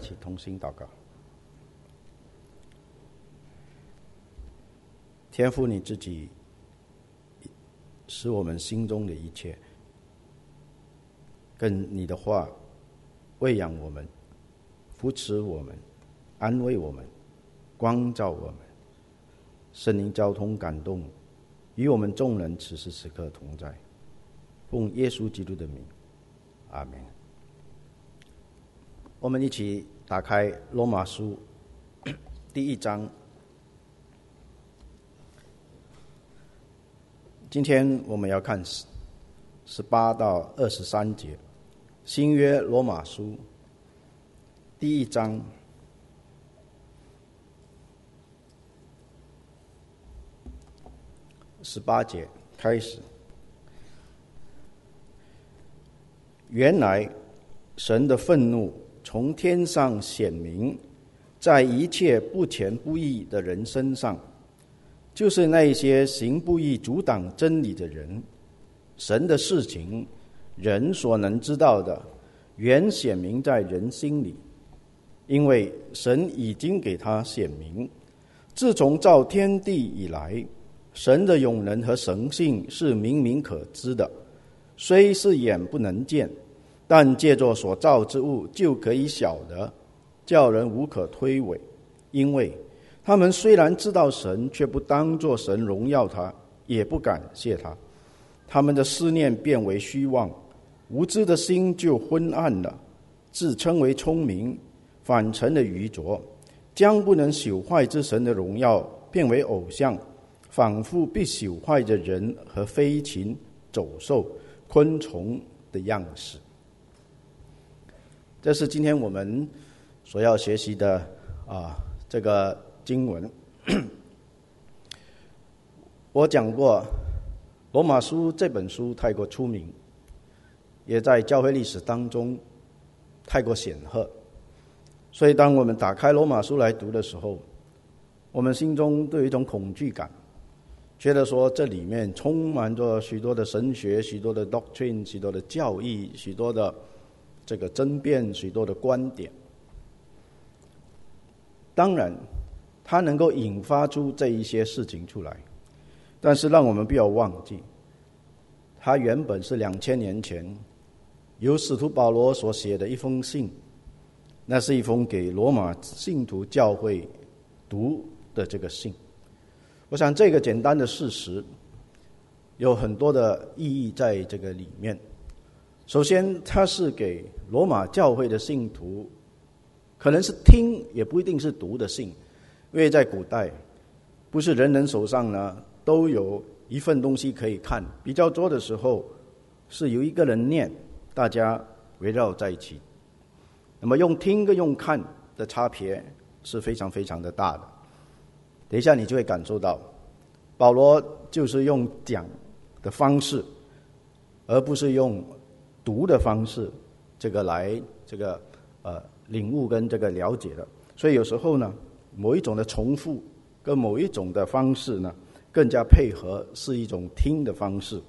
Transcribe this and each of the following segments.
起同心祷告。天父，你自己使我们心中的一切，跟你的话喂养我们，扶持我们，安慰我们，光照我们。圣灵交通感动，与我们众人此时此刻同在。奉耶稣基督的名，阿们。我们一起打开罗马书第1章。今天我们要看18到23节，新约罗马书第1章18节开始。原来神的愤怒从天上显明在一切不虔不义的人身上，就是那些行不义阻挡真理的人。神的事情人所能知道的，原显明在人心里，因为神已经给他显明。自从造天地以来，神的永能和神性是明明可知的，虽是眼不能见，但借着所造之物就可以晓得，叫人无可推诿。因为他们虽然知道神，却不当作神荣耀他，也不感谢他。他们的思念变为虚妄，无知的心就昏暗了。自称为聪明，反成了愚拙，将不能朽坏之神的荣耀变为偶像，仿佛必朽坏的人和飞禽、走兽、昆虫的样式。这是今天我们所要学习的这个经文。我讲过，罗马书这本书太过出名，也在教会历史当中太过显赫，所以当我们打开罗马书来读的时候，我们心中都有一种恐惧感，觉得说这里面充满着许多的神学，许多的 doctrine， 许多的教义，许多的这个争辩，许多的观点。当然它能够引发出这一些事情出来，但是让我们不要忘记，它原本是2000年前由使徒保罗所写的一封信，那是一封给罗马信徒教会读的这个信。我想这个简单的事实有很多的意义在这个里面。首先，它是给罗马教会的信徒，可能是听也不一定是读的信，因为在古代不是人人手上呢都有一份东西可以看，比较多的时候是由一个人念，大家围绕在一起。那么用听跟用看的差别是非常非常的大的。等一下你就会感受到，保罗就是用讲的方式，而不是用读的方式，这个来领悟跟这个了解的。所以有时候呢，某一种的重复跟某一种的方式呢，更加配合，是一种听的方式。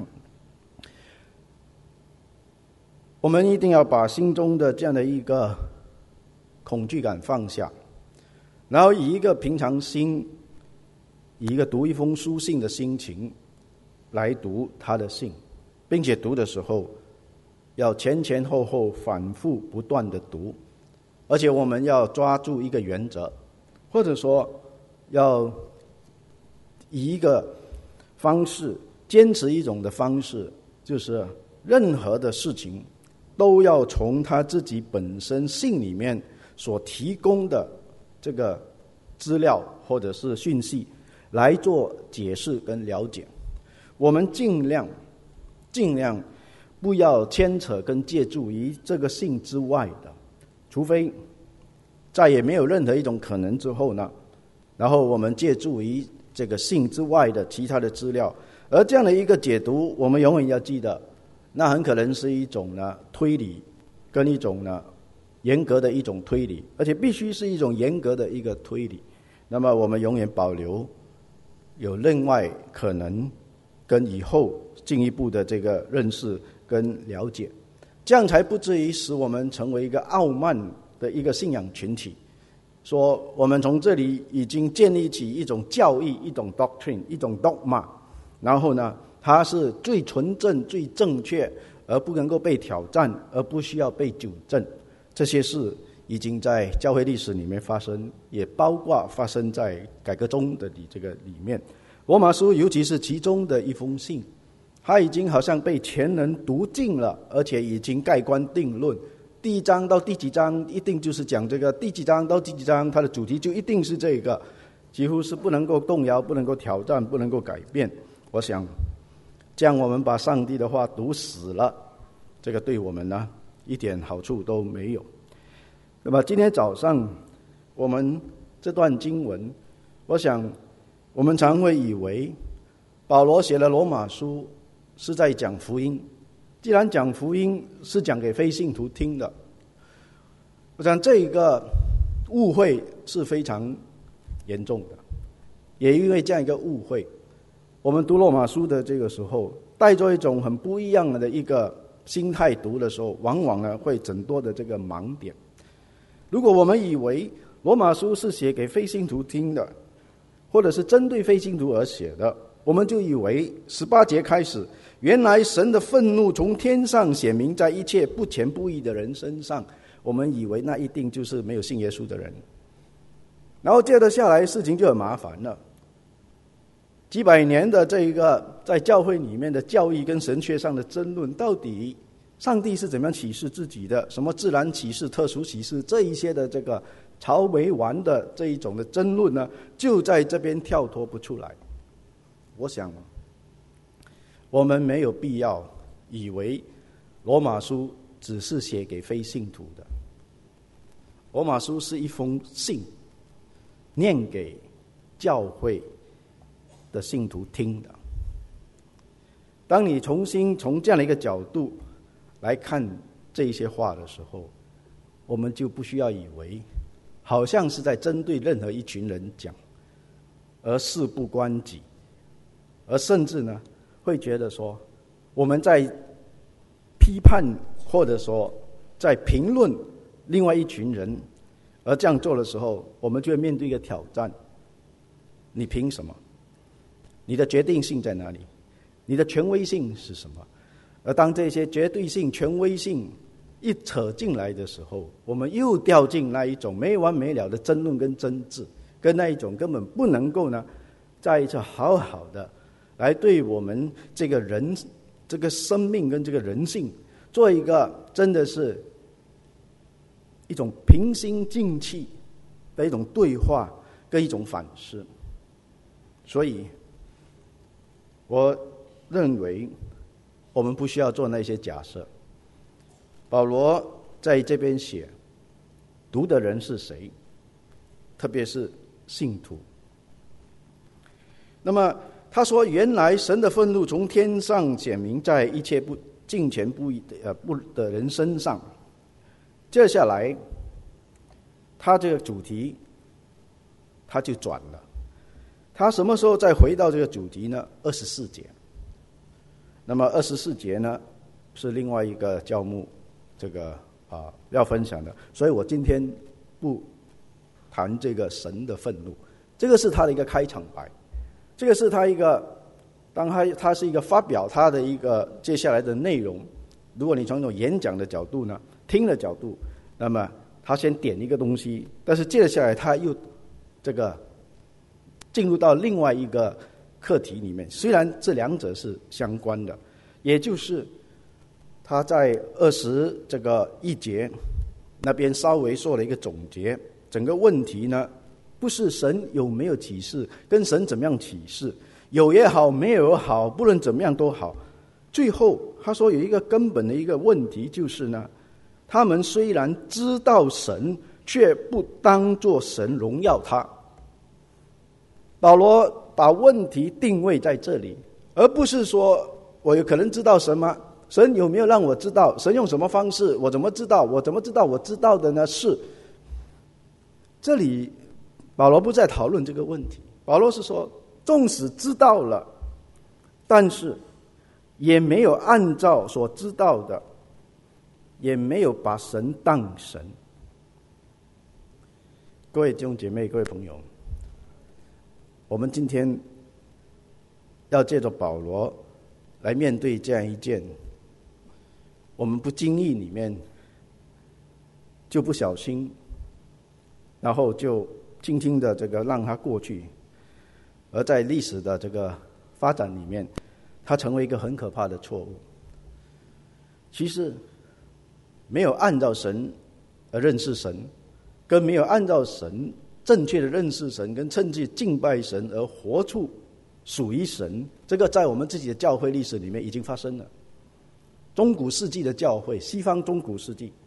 我们一定要把心中的这样的一个恐惧感放下，然后以一个平常心，以一个读一封书信的心情来读他的信，并且读的时候要前前后后反复不断的读，而且我们要抓住一个原则，或者说要以一个方式，坚持一种的方式，就是任何的事情都要从他自己本身信里面所提供的这个资料或者是讯息来做解释跟了解。我们尽量不要牵扯跟借助于这个信之外的，除非再也没有任何一种可能之后呢，然后我们借助于这个信之外的其他的资料。而这样的一个解读，我们永远要记得，那很可能是一种呢推理，跟一种呢严格的一种推理，而且必须是一种严格的一个推理。那么我们永远保留有另外可能跟以后进一步的这个认识跟了解，这样才不至于使我们成为一个傲慢的一个信仰群体，说我们从这里已经建立起一种教义，一种 doctrine， 一种 dogma， 然后呢它是最纯正最正确，而不能够被挑战，而不需要被纠正。这些事已经在教会历史里面发生，也包括发生在改革中的这个里面。罗马书尤其是其中的一封信，它已经好像被前人读尽了，而且已经盖棺定论。第一章到第几章一定就是讲这个，第几章到第几章它的主题就一定是这个，几乎是不能够动摇，不能够挑战，不能够改变。我想这样我们把上帝的话读死了，这个对我们呢一点好处都没有。那么今天早上我们这段经文，我想我们常会以为保罗写了罗马书是在讲福音，既然讲福音是讲给非信徒听的，我想这个误会是非常严重的。也因为这样一个误会，我们读罗马书的这个时候带着一种很不一样的一个心态读的时候，往往呢会很多的这个盲点。如果我们以为罗马书是写给非信徒听的，或者是针对非信徒而写的，我们就以为18节开始，原来神的愤怒从天上显明在一切不虔不义的人身上，我们以为那一定就是没有信耶稣的人。然后接着下来事情就很麻烦了，几百年的这一个在教会里面的教义跟神学上的争论，到底上帝是怎么样启示自己的，什么自然启示、特殊启示，这一些的这个朝为完的这一种的争论呢，就在这边跳脱不出来。我想我们没有必要以为罗马书只是写给非信徒的，罗马书是一封信，念给教会的信徒听的。当你重新从这样的一个角度来看这一些话的时候，我们就不需要以为好像是在针对任何一群人讲，而事不关己，而甚至呢会觉得说我们在批判或者说在评论另外一群人，而这样做的时候，我们就会面对一个挑战：你凭什么？你的决定性在哪里？你的权威性是什么？而当这些绝对性、权威性一扯进来的时候，我们又掉进那一种没完没了的争论跟争执，跟那一种根本不能够呢在一起好好的来对我们这个人、这个生命跟这个人性做一个真的是一种平心静气的一种对话跟一种反思。所以我认为我们不需要做那些假设。保罗在这边写，读的人是谁？特别是信徒。那么他说，原来神的愤怒从天上显明在一切不敬虔不义的人身上。接下来他这个主题他就转了，他什么时候再回到这个主题呢？24节。那么24节呢是另外一个教牧这个要分享的，所以我今天不谈这个神的愤怒，这个是他的一个开场白，这个是他一个当他是一个发表他的一个接下来的内容。如果你从一种演讲的角度呢，听的角度，那么他先点一个东西，但是接着下来他又这个进入到另外一个课题里面，虽然这两者是相关的，也就是他在21节那边稍微做了一个总结。整个问题呢，不是神有没有启示，跟神怎么样启示，有也好，没有也好，不论怎么样都好。最后他说有一个根本的一个问题，就是呢，他们虽然知道神，却不当作神荣耀他。保罗把问题定位在这里，而不是说我有可能知道神吗？神有没有让我知道？神用什么方式？我怎么知道？我怎么知道？我知道的呢是，这里保罗不再讨论这个问题。保罗是说，纵使知道了，但是也没有按照所知道的，也没有把神当神。 各位弟兄姐妹，各位朋友，我们今天要借着保罗来面对这样一件我们不经意里面就不小心，然后就轻轻的这个让它过去，而在历史的这个发展里面，它成为一个很可怕的错误。其实没有按照神而认识神，跟没有按照神正确的认识神跟正确敬拜神而活出属于神，这个在我们自己的教会历史里面已经发生了。中古世纪的教会，西方中古世纪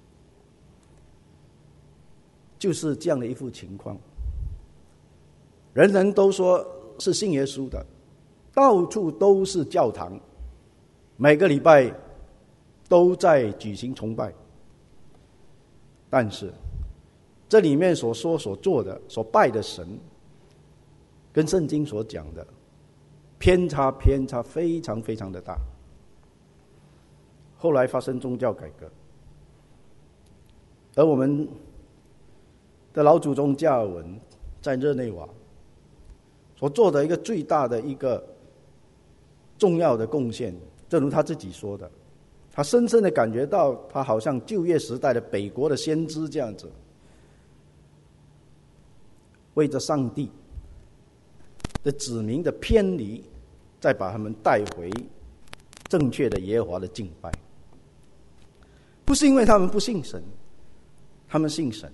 就是这样的一副情况，人人都说是信耶稣的，到处都是教堂，每个礼拜都在举行崇拜，但是这里面所说所做的所拜的神跟圣经所讲的偏差非常非常的大。后来发生宗教改革，而我们的老祖宗加尔文在日内瓦所做的一个最大的一个重要的贡献，正如他自己说的，他深深的感觉到他好像旧约时代的北国的先知这样子，为着上帝的子民的偏离，再把他们带回正确的耶和华的敬拜。不是因为他们不信神，他们信神。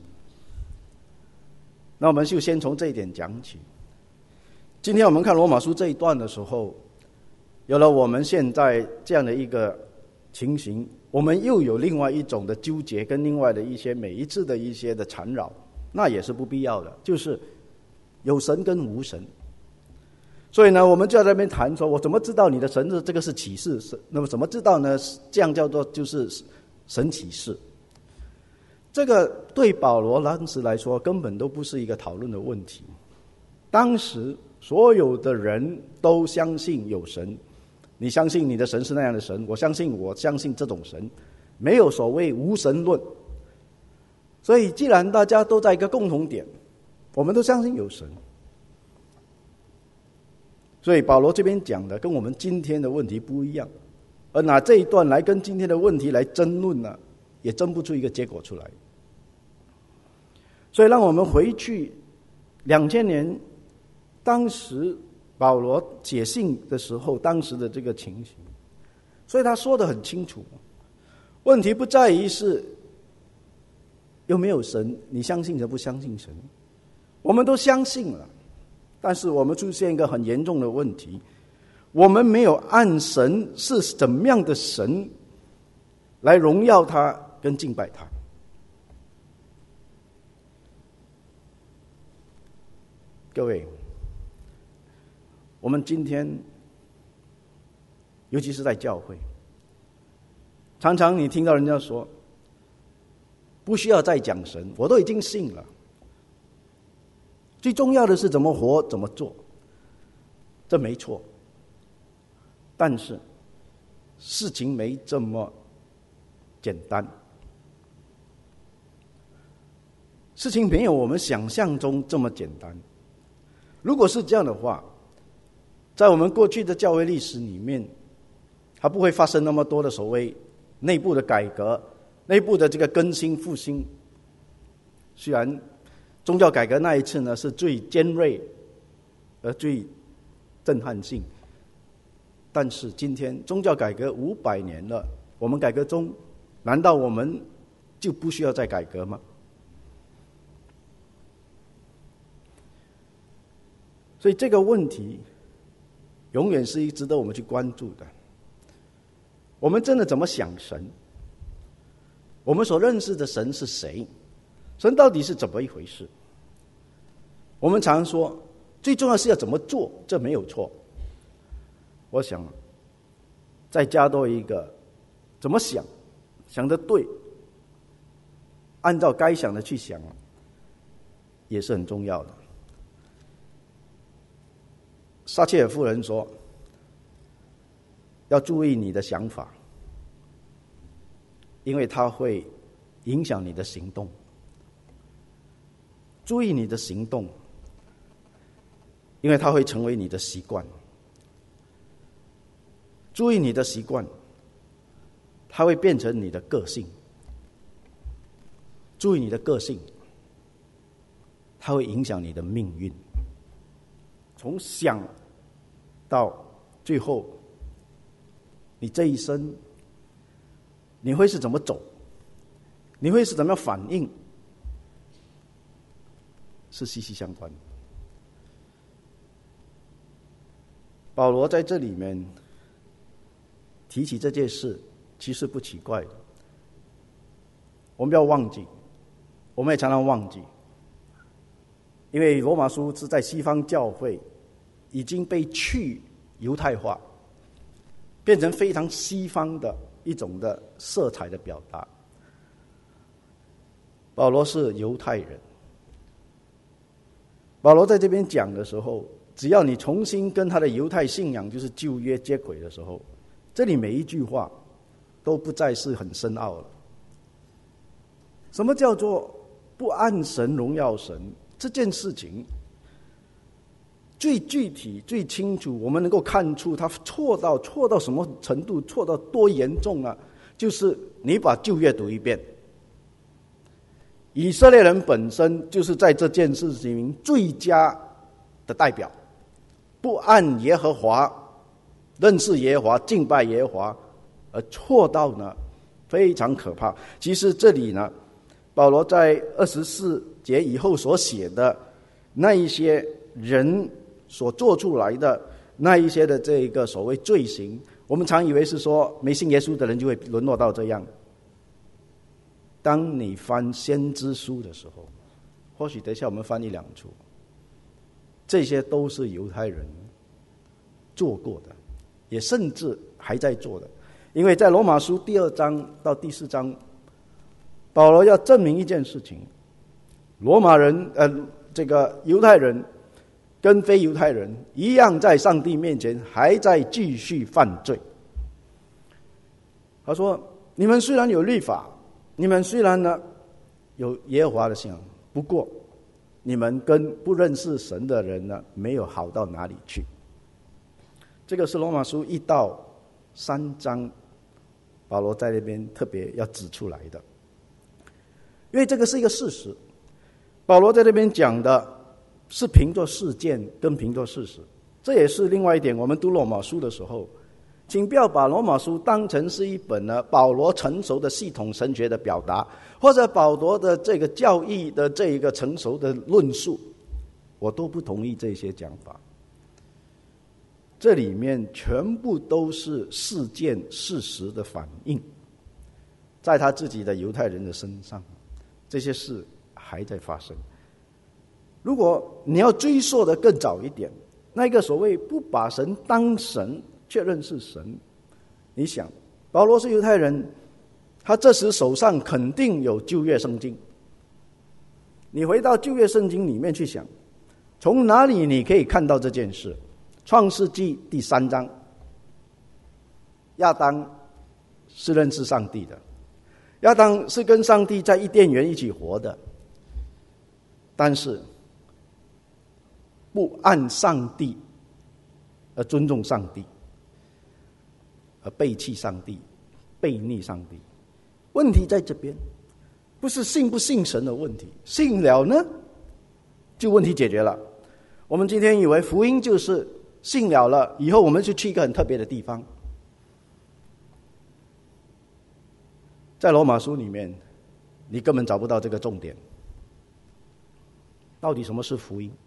那我们就先从这一点讲起。今天我们看罗马书这一段的时候，有了我们现在这样的一个情形，我们又有另外一种的纠结，跟另外的一些每一次的一些的缠绕，那也是不必要的，就是有神跟无神。所以呢，我们就在那边谈说，我怎么知道你的神是这个是启示？那么怎么知道呢？这样叫做就是神启示。这个对保罗当时来说根本都不是一个讨论的问题。当时所有的人都相信有神，你相信你的神是那样的神，我相信这种神，没有所谓无神论。所以既然大家都在一个共同点，我们都相信有神，所以保罗这边讲的跟我们今天的问题不一样，而拿这一段来跟今天的问题来争论呢，也争不出一个结果出来。所以让我们回去2000年，当时保罗写信的时候，当时的这个情形，所以他说得很清楚，问题不在于是有没有神，你相信神不相信神，我们都相信了，但是我们出现一个很严重的问题，我们没有按神是怎么样的神来荣耀他跟敬拜他。各位，我们今天尤其是在教会，常常你听到人家说不需要再讲神，我都已经信了，最重要的是怎么活怎么做，这没错，但是事情没这么简单，事情没有我们想象中这么简单。如果是这样的话，在我们过去的教会历史里面，它不会发生那么多的所谓内部的改革，内部的这个更新复兴。虽然宗教改革那一次呢是最尖锐而最震撼性，但是今天宗教改革500年了，我们改革中，难道我们就不需要再改革吗？所以这个问题永远是值得我们去关注的。我们真的怎么想神？我们所认识的神是谁？神到底是怎么一回事？我们常说最重要是要怎么做，这没有错。我想再加多一个怎么想，想得对，按照该想的去想，也是很重要的。撒切尔夫人说，要注意你的想法，因为它会影响你的行动。 注意你的行动，因为它会成为你的习惯。注意你的习惯，它会变成你的个性。注意你的个性，它会影响你的命运。从想到最后，你这一生你会是怎么走，你会是怎么样反应，是息息相关的。保罗在这里面提起这件事，其实不奇怪的。我们不要忘记，我们也常常忘记，因为罗马书是在西方教会已经被去犹太化，变成非常西方的一种的色彩的表达。保罗是犹太人，保罗在这边讲的时候，只要你重新跟他的犹太信仰就是旧约接轨的时候，这里每一句话都不再是很深奥了。什么叫做不按神荣耀神？这件事情最具体最清楚，我们能够看出他错到什么程度，错到多严重了。就是你把旧约读一遍，以色列人本身就是在这件事情最佳的代表，不按耶和华认识耶和华敬拜耶和华，而错到呢非常可怕。其实这里呢，保罗在24节以后所写的那一些人所做出来的那一些的这个所谓罪行，我们常以为是说没信耶稣的人就会沦落到这样。当你翻先知书的时候，或许等一下我们翻一两处，这些都是犹太人做过的，也甚至还在做的。因为在罗马书第2章到第4章，保罗要证明一件事情：罗马人这个犹太人跟非犹太人一样，在上帝面前还在继续犯罪。他说：你们虽然有律法，你们虽然呢有耶和华的信仰，不过你们跟不认识神的人呢没有好到哪里去。这个是罗马书1到3章保罗在那边特别要指出来的，因为这个是一个事实。保罗在那边讲的是凭着事件跟凭着事实，这也是另外一点。我们读罗马书的时候，请不要把罗马书当成是一本呢保罗成熟的系统神学的表达，或者保罗的这个教义的这一个成熟的论述，我都不同意这些讲法。这里面全部都是事件事实的反应，在他自己的犹太人的身上，这些事还在发生。如果你要追溯的更早一点，那个所谓不把神当神却认识神，你想保罗是犹太人，他这时手上肯定有旧约圣经。你回到旧约圣经里面去想，从哪里你可以看到这件事？创世纪第3章，亚当是认识上帝的，亚当是跟上帝在伊甸园一起活的，但是不按上帝而尊重上帝，而背弃上帝，背逆上帝。问题在这边，不是信不信神的问题，信了呢，就问题解决了。我们今天以为福音就是信了以后我们就去一个很特别的地方。在罗马书里面，你根本找不到这个重点。到底什么是福音？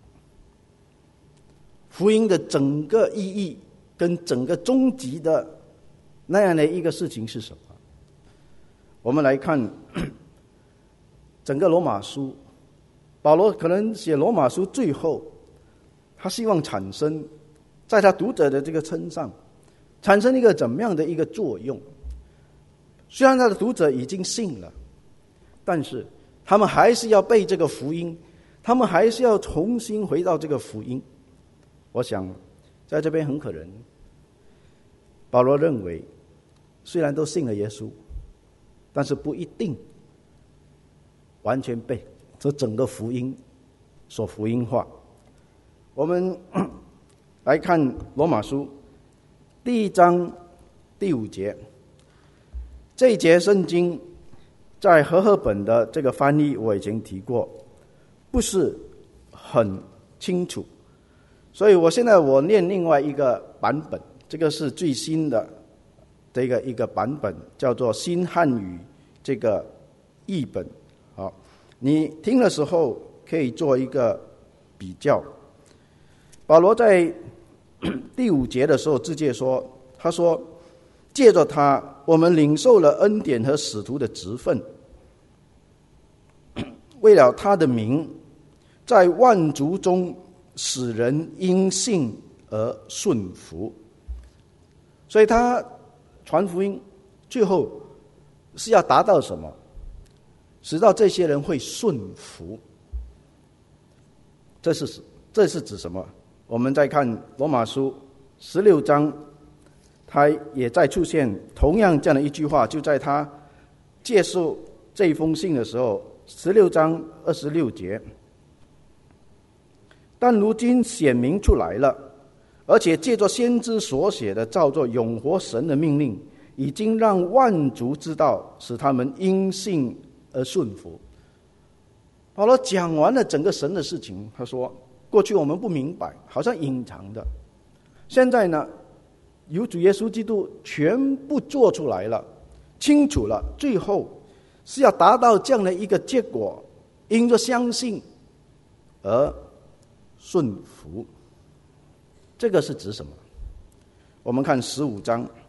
福音的整个意义跟整个终极的那样的一个事情是什么？我们来看整个罗马书，保罗可能写罗马书最后，他希望产生在他读者的这个身上产生一个怎么样的一个作用。虽然他的读者已经信了，但是他们还是要背这个福音，他们还是要重新回到这个福音。我想在这边很可能保罗认为虽然都信了耶稣，但是不一定完全背这整个福音所福音化。我们来看罗马书第1章第5节，这一节圣经在和合本的这个翻译我已经提过，不是很清楚，所以现在我念另外一个版本，这个是最新的这个一个版本，叫做新汉语这个译本。好，你听的时候可以做一个比较。保罗在第5节的时候直接说，他说借着他，我们领受了恩典和使徒的职分，为了他的名，在万族中使人因信而顺服。所以他传福音最后是要达到什么？使到这些人会顺服。这是指什么？我们再看罗马书16章，他也在出现同样这样的一句话，就在他接受这封信的时候，16章26节。但如今显明出来了，而且借着先知所写的照着永活神的命令，已经让万族知道，使他们因信而顺服。保罗讲完了整个神的事情，他说过去我们不明白，好像隐藏的，现在呢由主耶稣基督全部做出来了，清楚了，最后是要达到这样的一个结果，因着相信而顺服。这个是指什么？我们看15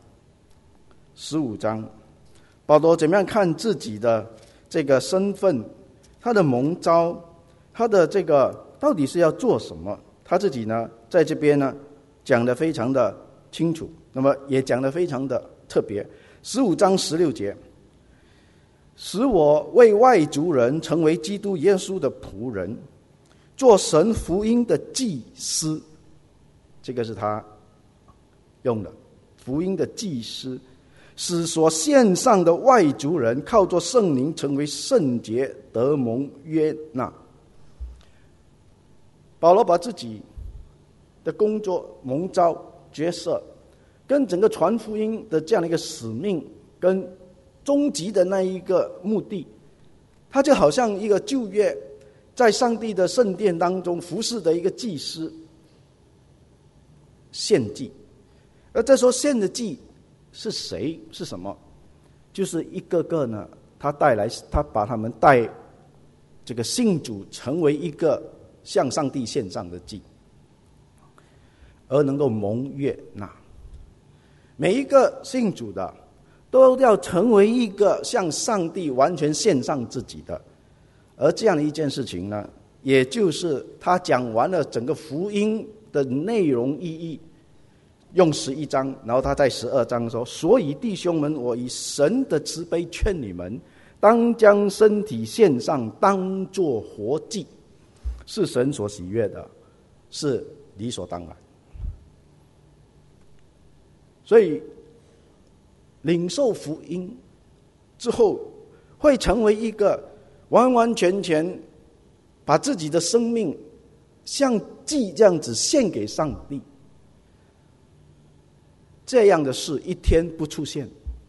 章，保罗怎么样看自己的这个身份，他的蒙召，他的这个到底是要做什么？他自己呢，在这边呢讲得非常的清楚，那么也讲得非常的特别。15章16节，使我为外族人成为基督耶稣的仆人，做神福音的祭司。这个是他用的，福音的祭司，使所献上的外族人靠着圣灵成为圣洁，得蒙悦纳。保罗把自己的工作、蒙召、角色跟整个传福音的这样的一个使命跟终极的那一个目的，他就好像一个旧约在上帝的圣殿当中服侍的一个祭司，献祭。而这时候献的祭是谁？是什么？就是一个个呢，他把他们带这个信主成为一个向上帝献上的祭，而能够蒙悦纳。每一个信主的都要成为一个向上帝完全献上自己的。而这样的一件事情呢，也就是他讲完了整个福音的内容意义，用11章，然后他在12章说，所以弟兄们，我以神的慈悲劝你们，当将身体献上，当作活祭，是神所喜悦的，是理所当然。所以领受福音之后，会成为一个完完全全把自己的生命像祭这样子献给上帝，这样的事一天不出现，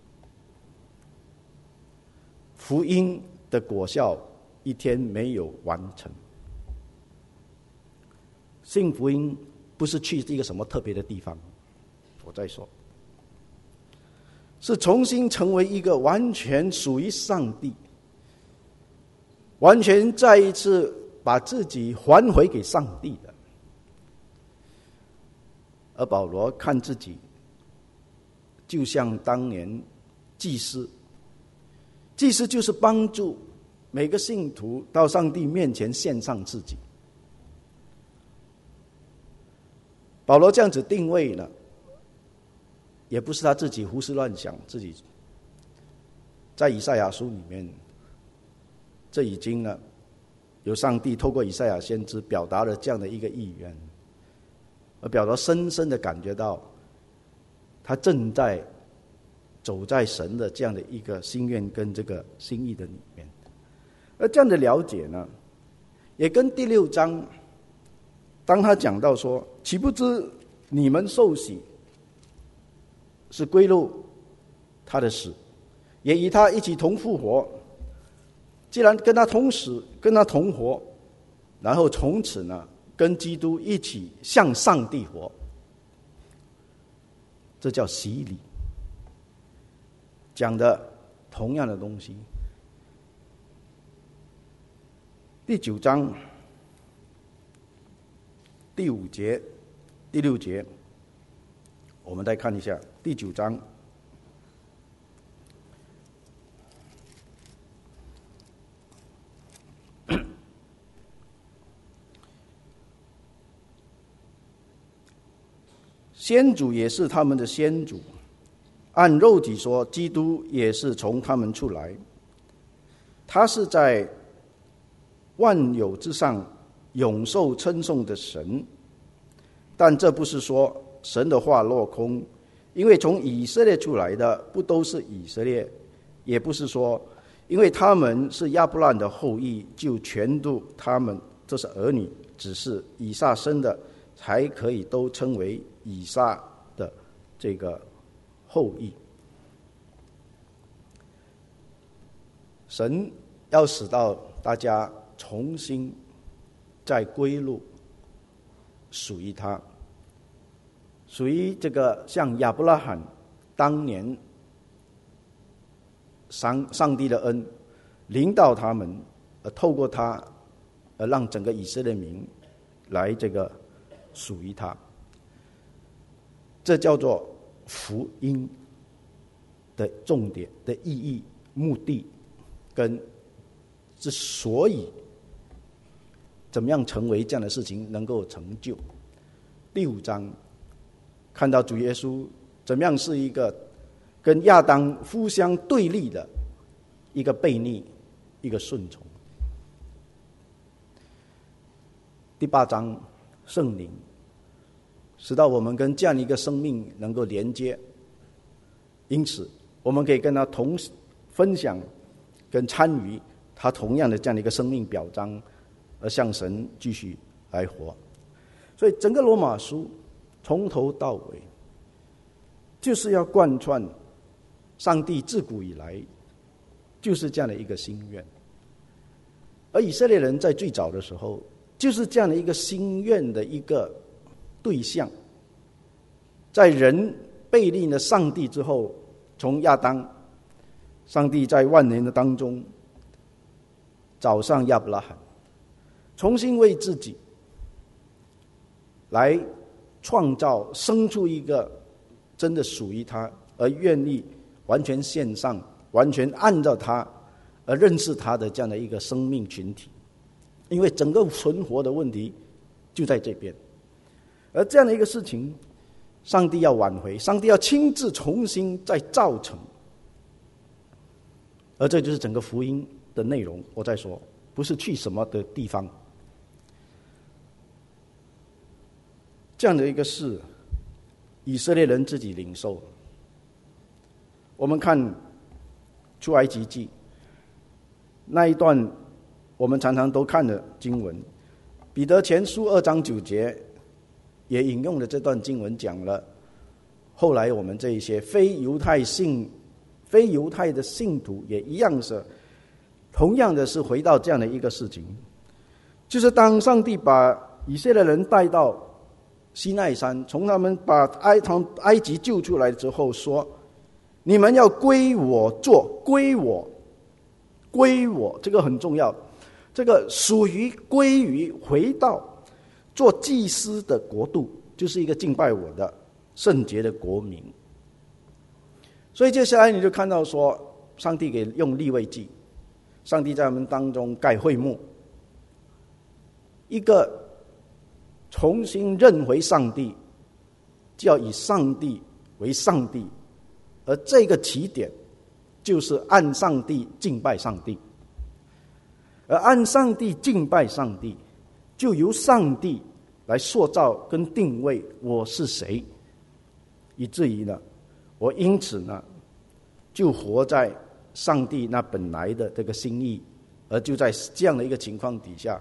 福音的果效一天没有完成。信福音不是去一个什么特别的地方，我再说，是重新成为一个完全属于上帝，完全再一次把自己还回给上帝的。而保罗看自己就像当年祭司，祭司就是帮助每个信徒到上帝面前献上自己。保罗这样子定位呢，也不是他自己胡思乱想，自己在以赛亚书里面，这已经呢有上帝透过以赛亚先知表达了这样的一个意愿，而表达深深的感觉到他正在走在神的这样的一个心愿跟这个心意的里面。而这样的了解呢， 也跟第6章，当他讲到说，岂不知你们受洗是归入他的死，也与他一起同复活。既然跟他同死，跟他同活，然后从此呢，跟基督一起向上帝活，这叫洗礼，讲的同样的东西。第9章第5节、第6节，我们再看一下第9章。先祖也是他们的先祖，按肉体说，基督也是从他们出来。他是在万有之上永受称颂的神，但这不是说神的话落空，因为从以色列出来的不都是以色列，也不是说因为他们是亚伯兰的后裔就全都他们这是儿女，只是以撒生的才可以都称为以撒的这个后裔。神要使到大家重新再归入属于他，属于这个像亚伯拉罕当年上帝的恩临到他们，透过他让整个以色列民来这个属于他。这叫做福音的重点的意义、目的跟之所以怎么样成为这样的事情能够成就。第5章看到主耶稣怎么样是一个跟亚当互相对立的一个悖逆，一个顺从。第8章圣灵使到我们跟这样一个生命能够连接，因此我们可以跟他同分享跟参与他同样的这样的一个生命表彰，而向神继续来活。所以整个罗马书从头到尾就是要贯穿上帝自古以来就是这样的一个心愿，而以色列人在最早的时候就是这样的一个心愿的一个对象。在人背离了上帝之后，从亚当，上帝在万年的当中找上亚伯拉罕，重新为自己来创造生出一个真的属于他而愿意完全献上，完全按照他而认识他的这样的一个生命群体。因为整个存活的问题就在这边，而这样的一个事情上帝要挽回，上帝要亲自重新再造成，而这就是整个福音的内容。我在说不是去什么的地方，这样的一个事以色列人自己领受。我们看出埃及记那一段我们常常都看的经文，彼得前书2章9节也引用了这段经文，讲了后来我们这一些非犹太的信徒也一样是同样的是回到这样的一个事情，就是当上帝把以色列人带到西奈山，从他们把埃及救出来之后说，你们要归我做，归我，这个很重要，这个属于归于回到做祭司的国度，就是一个敬拜我的圣洁的国民。所以接下来你就看到说，上帝给用利未记，上帝在我们当中盖会幕，一个重新认回上帝，就要以上帝为上帝，而这个起点就是按上帝敬拜上帝，而按上帝敬拜上帝，就由上帝来塑造跟定位我是谁，以至于呢，我因此呢就活在上帝那本来的这个心意，而就在这样的一个情况底下，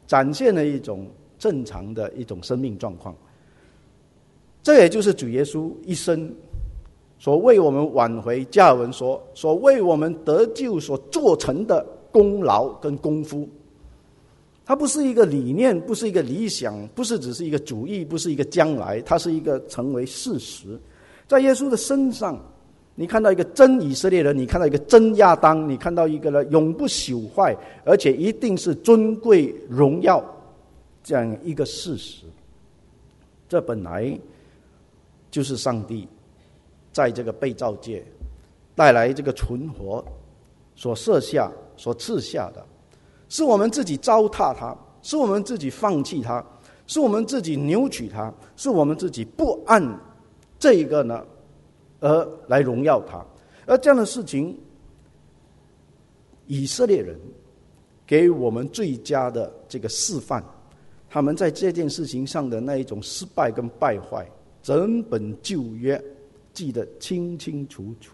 展现了一种正常的一种生命状况。这也就是主耶稣一生所为我们挽回加尔文所为我们得救所做成的功劳跟功夫。它不是一个理念，不是一个理想，不是只是一个主义，不是一个将来，它是一个成为事实。在耶稣的身上，你看到一个真以色列人，你看到一个真亚当，你看到一个永不朽坏，而且一定是尊贵荣耀这样一个事实。这本来就是上帝在这个被造界带来这个存活所设下所赐下的，是我们自己糟蹋它，是我们自己放弃它，是我们自己扭曲它，是我们自己不按这个呢而来荣耀它。而这样的事情，以色列人给我们最佳的这个示范，他们在这件事情上的那一种失败跟败坏，整本旧约记得清清楚楚。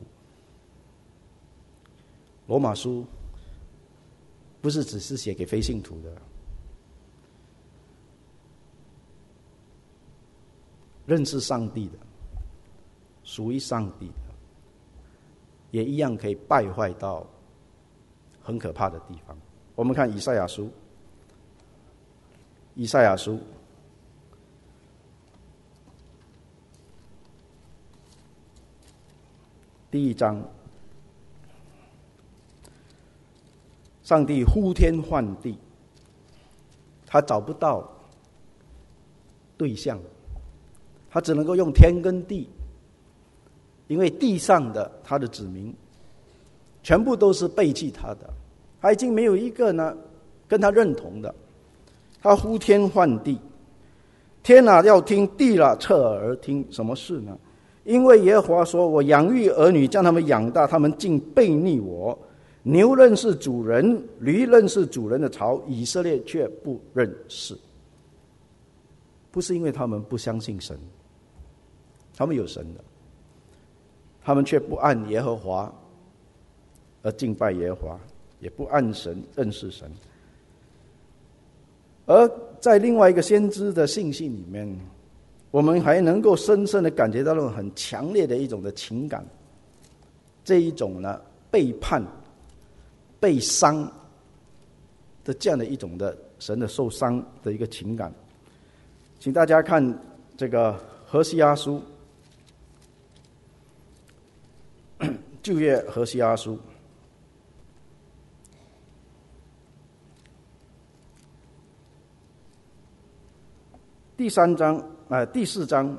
罗马书不是只是写给非信徒的，认识上帝的，属于上帝的，也一样可以败坏到很可怕的地方。我们看以赛亚书，以赛亚书第1章，上帝呼天唤地，他找不到对象，他只能够用天跟地，因为地上的他的子民全部都是背弃他的，他已经没有一个呢跟他认同的。他呼天唤地，天啊要听，地啊侧耳而听。什么事呢？因为耶和华说，我养育儿女，将他们养大，他们竟背逆我。牛认识主人，驴认识主人的槽，以色列却不认识。不是因为他们不相信神，他们有神的，他们却不按耶和华而敬拜耶和华，也不按神认识神。而在另外一个先知的信息里面，我们还能够深深的感觉到那种很强烈的一种的情感，这一种呢背叛、被伤的这样的一种的神的受伤的一个情感。请大家看这个何西阿书，旧约何西阿书第4章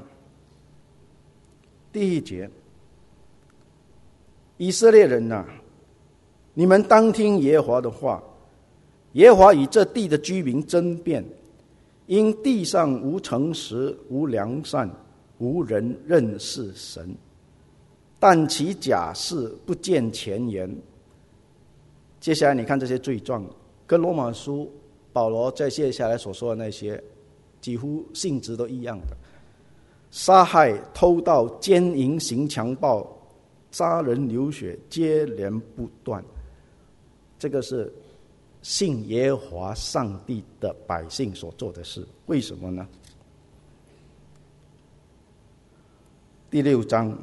第1节，以色列人啊，你们当听耶和华的话。耶和华与这地的居民争辩，因地上无诚实，无良善，无人认识神，但其假事不见前言。接下来你看这些罪状，跟罗马书保罗在接下来所说的那些几乎性质都一样的：杀害、偷盗、奸淫、行强暴、杀人流血，接连不断。这个是信耶和华上帝的百姓所做的事。为什么呢？第六章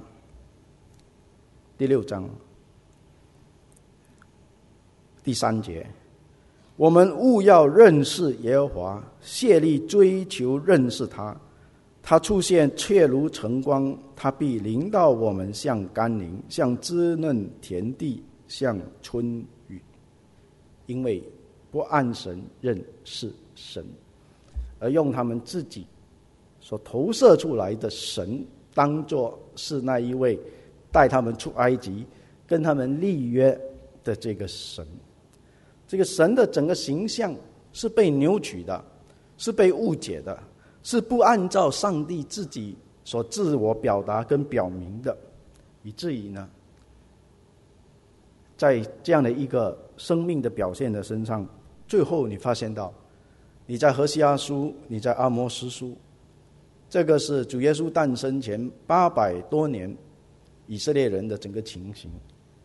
第3节，我们务要认识耶和华，竭力追求认识他。他出现确如晨光，他必临到我们，像甘霖，像滋嫩田地，像春雨。因为不按神认识神，而用他们自己所投射出来的神当作是那一位带他们出埃及跟他们立约的这个神。这个神的整个形象是被扭曲的，是被误解的，是不按照上帝自己所自我表达跟表明的，以至于呢在这样的一个生命的表现的身上，最后你发现到你在何西阿书，你在阿摩司书，这个是主耶稣诞生前800多年以色列人的整个情形，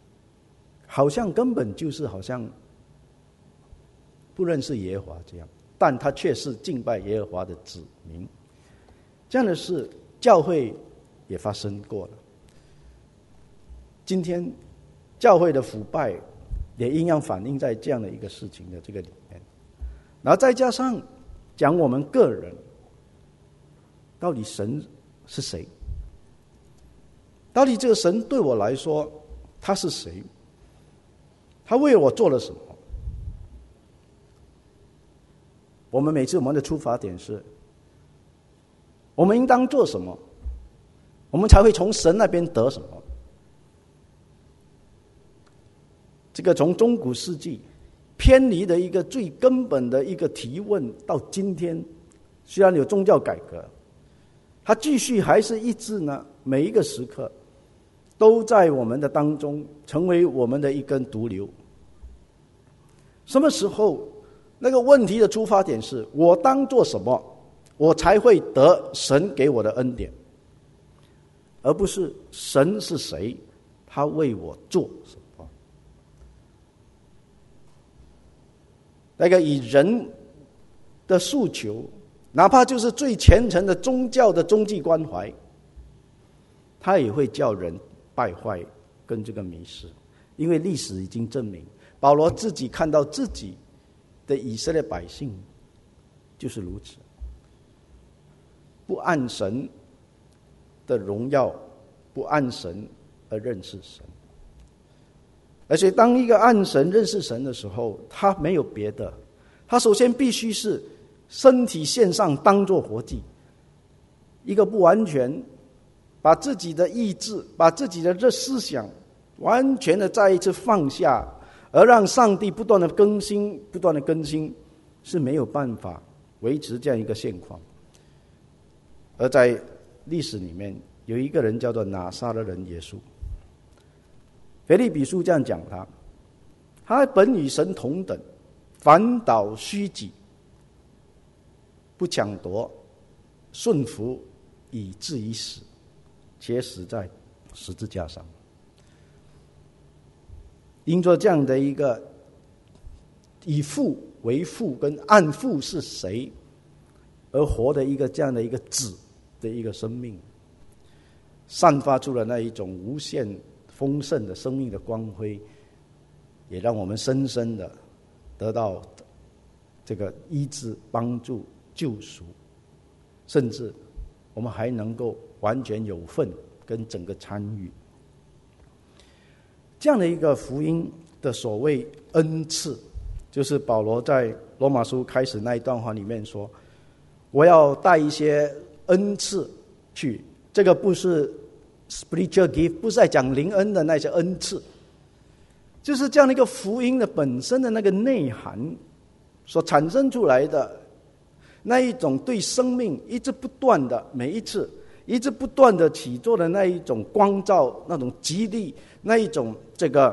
好像根本就是好像不认识耶和华这样。 但他却是敬拜耶和华的子民。这样的事教会也发生过了。今天教会的腐败也一样反映在这样的一个事情的这个里面，然后再加上讲我们个人，到底神是谁？到底这个神对我来说他是谁？他为我做了什么？我们每次我们的出发点是，我们应当做什么，我们才会从神那边得什么。这个从中古世纪偏离的一个最根本的一个提问，到今天虽然有宗教改革，它继续还是一直呢，每一个时刻都在我们的当中成为我们的一根毒瘤。什么时候那个问题的出发点是我当做什么我才会得神给我的恩典，而不是神是谁，他为我做什么。那个以人的诉求，哪怕就是最虔诚的宗教的终极关怀，他也会叫人败坏跟这个迷失。因为历史已经证明，保罗自己看到自己的以色列百姓就是如此，不按神的荣耀，不按神而认识神。而且当一个按神认识神的时候，他没有别的，他首先必须是身体献上当作活祭。一个不完全把自己的意志，把自己的这思想完全的再一次放下，而让上帝不断的更新，不断的更新，是没有办法维持这样一个现况。而在历史里面有一个人叫做拿撒勒人耶稣，腓立比书这样讲他本与神同等，反倒虚己，不抢夺，顺服，以至于死，且死在十字架上。因着这样的一个以父为父跟按父是谁而活的一个这样的一个子的一个生命，散发出了那一种无限丰盛的生命的光辉，也让我们深深的得到这个医治、帮助、救赎，甚至我们还能够完全有份跟整个参与。这样的一个福音的所谓恩赐，就是保罗在罗马书开始那一段话里面说，我要带一些恩赐去，这个不是 spiritual gift， 不是在讲灵恩的那些恩赐，就是这样的一个福音的本身的那个内涵所产生出来的那一种对生命一直不断的每一次一直不断的起作的那一种光照，那种激励，那一种这个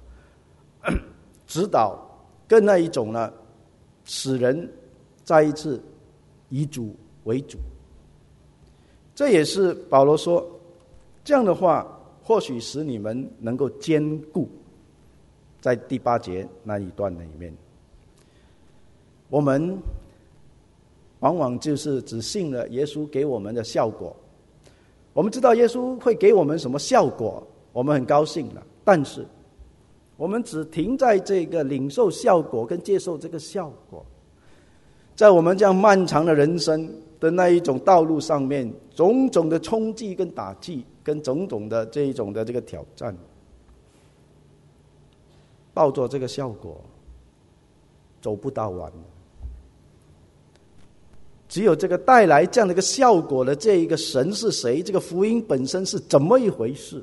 指导，跟那一种呢使人再一次以主为主。这也是保罗说，这样的话或许使你们能够坚固。在第8节那一段里面，我们往往就是只信了耶稣给我们的效果，我们知道耶稣会给我们什么效果，我们很高兴了，但是我们只停在这个领受效果跟接受这个效果，在我们这样漫长的人生的那一种道路上面，种种的冲击跟打击跟种种的这一种的这个挑战，抱着这个效果走不到完。只有这个带来这样的一个效果的这一个神是谁，这个福音本身是怎么一回事，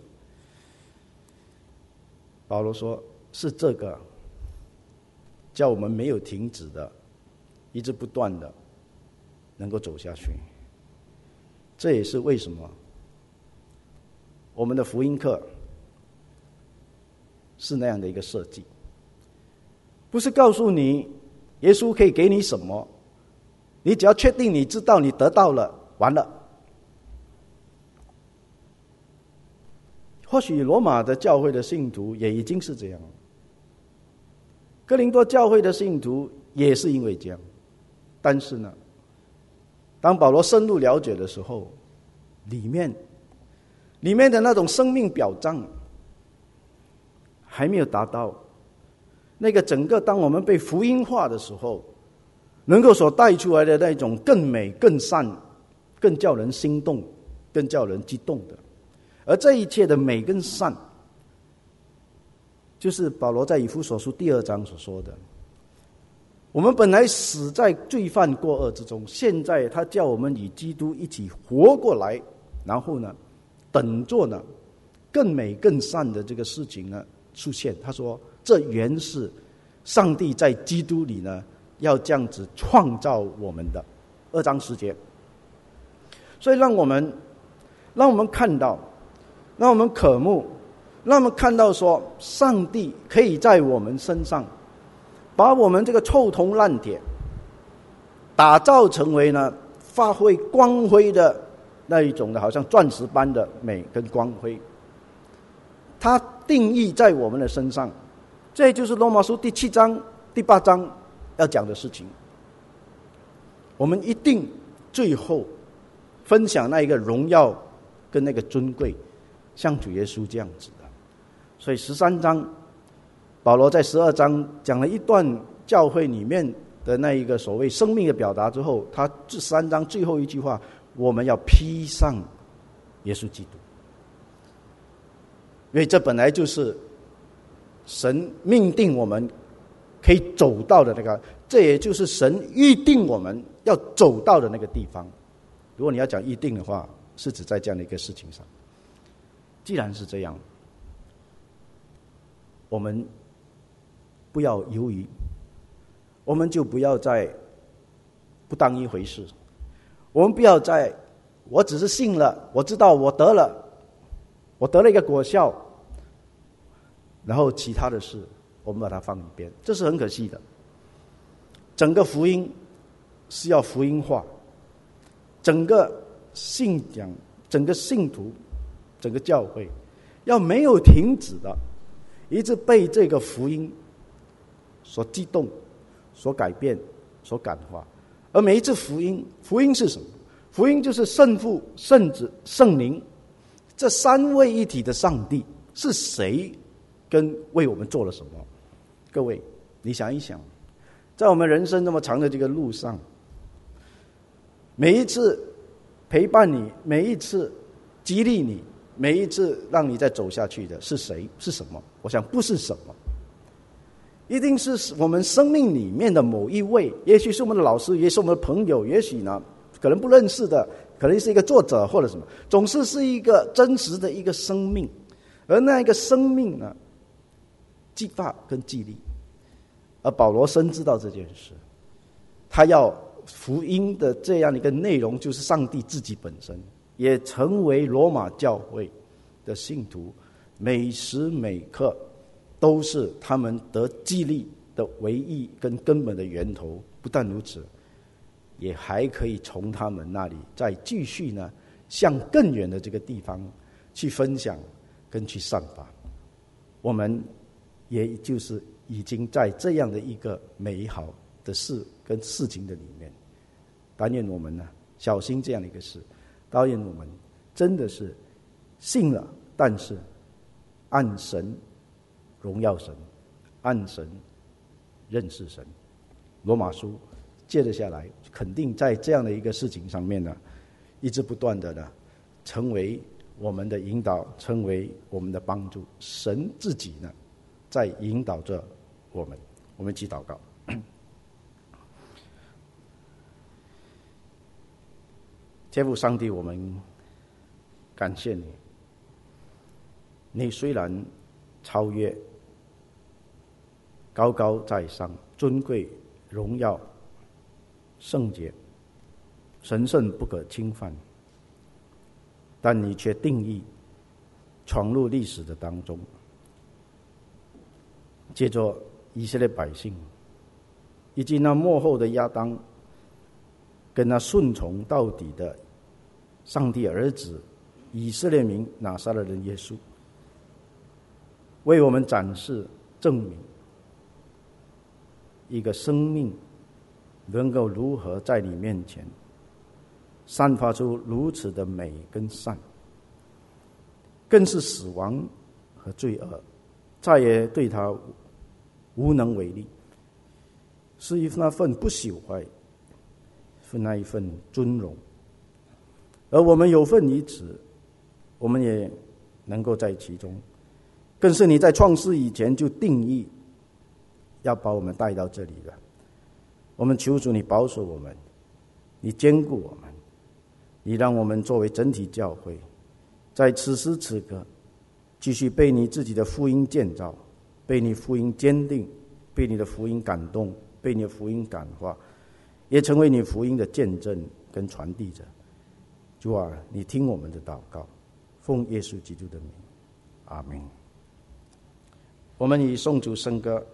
保罗说是这个叫我们没有停止的，一直不断的能够走下去。这也是为什么我们的福音课是那样的一个设计，不是告诉你耶稣可以给你什么，你只要确定你知道你得到了，完了。或许罗马的教会的信徒也已经是这样，哥林多教会的信徒也是因为这样， 但是呢，当保罗深入了解的时候，里面的那种生命表彰还没有达到那个整个当我们被福音化的时候能够所带出来的那种更美更善更叫人心动更叫人激动的。而这一切的美跟善，就是保罗在以弗所书第2章所说的，我们本来死在罪犯过恶之中，现在他叫我们与基督一起活过来，然后呢等着呢更美更善的这个事情呢出现。他说这原是上帝在基督里呢要这样子创造我们的。2章10节。所以让我们看到，让我们渴慕，让我们看到说上帝可以在我们身上把我们这个臭铜烂铁打造成为呢发挥光辉的那一种的好像钻石般的美跟光辉，它定义在我们的身上。这就是罗马书第7章第8章要讲的事情。我们一定最后分享那一个荣耀跟那个尊贵，像主耶稣这样子的。所以13章保罗在12章讲了一段教会里面的那一个所谓生命的表达之后，他这13章最后一句话，我们要披上耶稣基督。因为这本来就是神命定我们可以走到的那个，这也就是神预定我们要走到的那个地方。如果你要讲预定的话，是指在这样的一个事情上。既然是这样，我们不要犹豫，我们就不要再不当一回事。我们不要再我只是信了，我知道我得了一个果效，然后其他的事我们把它放一边，这是很可惜的。整个福音是要福音化，整个信仰，整个信徒，整个教会要没有停止的，一直被这个福音所激动、所改变、所感化。而每一次福音是什么？福音就是圣父、圣子、圣灵这三位一体的上帝是谁跟为我们做了什么。各位你想一想，在我们人生那么长的这个路上，每一次陪伴你，每一次激励你，每一次让你再走下去的是谁？是什么？我想不是什么，一定是我们生命里面的某一位，也许是我们的老师，也许是我们的朋友，也许呢可能不认识的，可能是一个作者或者什么，总是一个真实的一个生命。而那一个生命呢，激发跟激励。而保罗深知道这件事，他要福音的这样的一个内容，就是上帝自己本身也成为罗马教会的信徒每时每刻都是他们得激励的唯一跟根本的源头。不但如此，也还可以从他们那里再继续呢向更远的这个地方去分享跟去散发。我们也就是已经在这样的一个美好的事跟事情的里面，但愿我们呢小心这样的一个事，但愿我们真的是信了，但是按神荣耀神，按神认识神。罗马书接着下来肯定在这样的一个事情上面呢，一直不断的呢成为我们的引导，成为我们的帮助。神自己呢在引导着我们。我们一起祷告。天父上帝，我们感谢你，你虽然超越，高高在上，尊贵、荣耀、圣洁、神圣不可侵犯，但你却定义闯入历史的当中，借着以色列百姓以及那末后的亚当跟那顺从到底的上帝儿子以色列民拿撒勒人耶稣，为我们展示证明一个生命能够如何在你面前散发出如此的美跟善，更是死亡和罪恶再也对他无能为力，是那份不朽坏，是那一份尊荣。而我们有份于此，我们也能够在其中，更是你在创世以前就定义要把我们带到这里了。我们求主你保守我们，你坚固我们，你让我们作为整体教会，在此时此刻继续被你自己的福音建造，被你福音坚定，被你的福音感动，被你的福音感化，也成为你福音的见证跟传递者。主啊，你听我们的祷告，奉耶稣基督的名，阿们。我们以颂主圣歌